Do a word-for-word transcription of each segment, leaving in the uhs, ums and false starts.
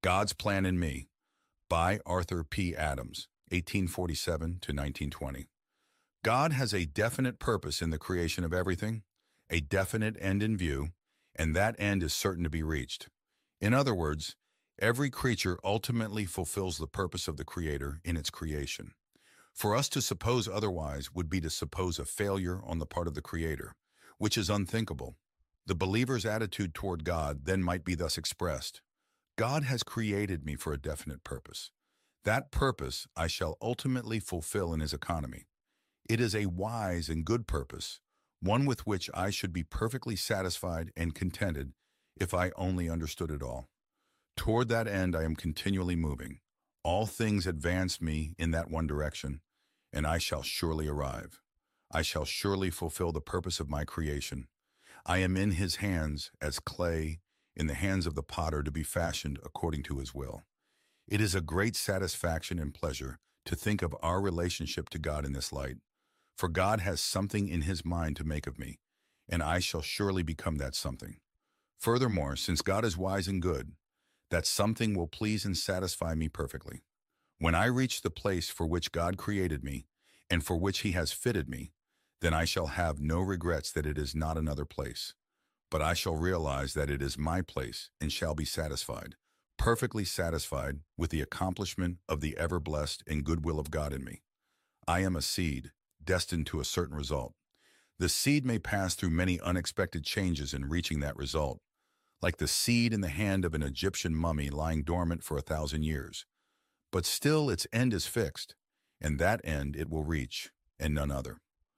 God's Plan in Me by Arthur P. Adams, eighteen forty-seven to nineteen twenty. God has a definite purpose in the creation of everything, a definite end in view, and that end is certain to be reached. In other words, every creature ultimately fulfills the purpose of the Creator in its creation. For us to suppose otherwise would be to suppose a failure on the part of the Creator, which is unthinkable. The believer's attitude toward God then might be thus expressed: God has created me for a definite purpose. That purpose I shall ultimately fulfill in His economy. It is a wise and good purpose, one with which I should be perfectly satisfied and contented if I only understood it all. Toward that end I am continually moving. All things advance me in that one direction, and I shall surely arrive. I shall surely fulfill the purpose of my creation. I am in His hands as clay in the hands of the potter to be fashioned according to His will. It is a great satisfaction and pleasure to think of our relationship to God in this light, for God has something in His mind to make of me, and I shall surely become that something. Furthermore, since God is wise and good, that something will please and satisfy me perfectly. When I reach the place for which God created me, and for which He has fitted me, then I shall have no regrets that it is not another place. But I shall realize that it is my place and shall be satisfied, perfectly satisfied with the accomplishment of the ever-blessed and good will of God in me. I am a seed, destined to a certain result. The seed may pass through many unexpected changes in reaching that result, like the seed in the hand of an Egyptian mummy lying dormant for a thousand years. But still its end is fixed, and that end it will reach, and none other.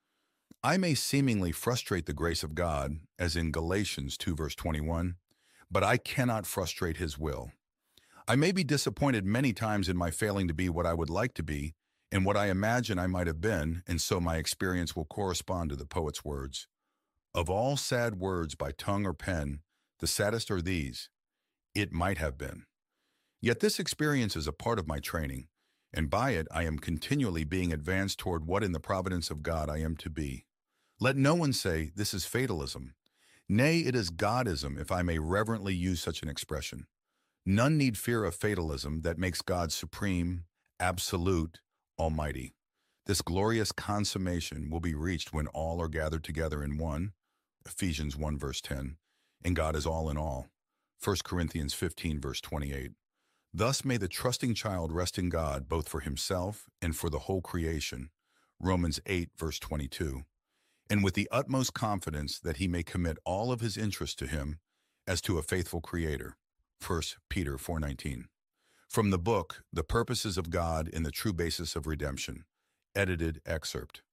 I may seemingly frustrate the grace of God, as in Galatians two verse twenty-one, but I cannot frustrate His will. I may be disappointed many times in my failing to be what I would like to be and what I imagine I might have been, and so my experience will correspond to the poet's words. Of all sad words by tongue or pen, the saddest are these: it might have been. Yet this experience is a part of my training, and by it I am continually being advanced toward what in the providence of God I am to be. Let no one say this is fatalism. Nay, it is Godism, if I may reverently use such an expression. None need fear of fatalism that makes God supreme, absolute, almighty. This glorious consummation will be reached when all are gathered together in one, Ephesians one verse ten, and God is all in all, First Corinthians fifteen verse twenty-eight. Thus may the trusting child rest in God both for himself and for the whole creation, Romans eight verse twenty-two, and with the utmost confidence that he may commit all of his interest to Him as to a faithful Creator, First Peter four nineteen. From the book, The Purposes of God in the True Basis of Redemption, edited excerpt.